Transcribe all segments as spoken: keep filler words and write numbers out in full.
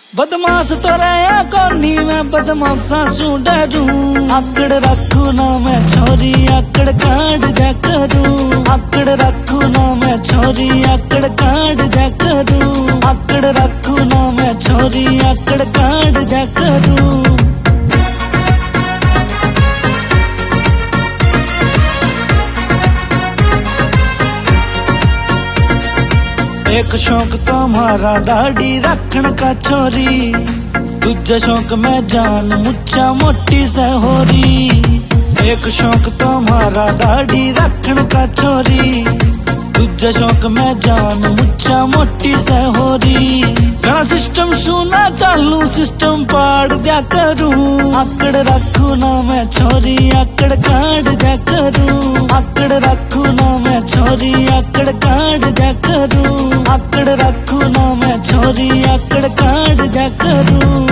बदमाश तो रहा कोनी मैं बदमाशा सू डरू। आकड़ रखू ना मैं छोरी आकड़ काट जा करूं। आकड़ रखू ना मैं छोरी आकड़ काट जा करूं। आकड़ रखू ना मैं छोरी आकड़ काट जा करूं। एक शौक तुम्हारा दाढ़ी रखन का छोरी, दूजा शौक मैं जान मुच्छा मोटी सहोरी। एक शौक तुम्हारा दाढ़ी रखन का छोरी, दूजा शौक मैं जान मुच्छा मोटी सहोरी। घना सिस्टम सुना चालू सिस्टम पाड़ जा करूं। आकड़ रखू ना मैं छोरी आकड़ काट जा करूं। आकड़ रखू ना मैं छोरी आकड़ काट जा करूं। आकड़ रखू ना मैं छोरी आकड़ काट जा करूं।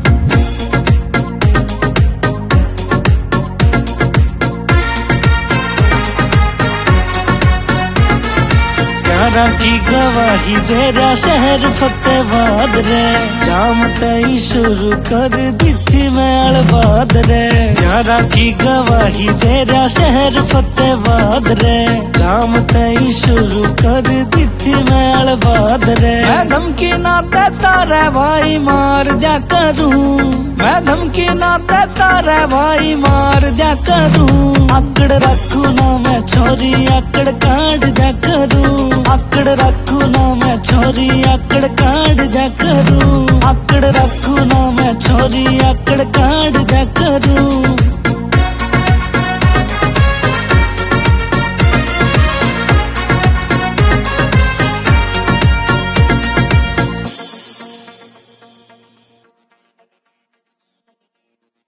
यारा की गवाही तेरा शहर फतेहाबाद रे, जाम तई शुरू कर दी थी मैं अलबाद रे। यारा की गवाही तेरा शहर फतेहाबाद रे, जाम तई शुरू कर दी थी मैं अलबाद रे। मैं धमकी ना देता रे भाई मार जा करूं। मैं धमकी ना देता रे भाई मार जा करूं। आकड़ रखू ना मैं छोरी आकड़ काट जा करूं। आकड़ रखू ना मैं छोरी आकड़ काट जा करूं। आकड़ रखू ना मैं छोरी आकड़ काट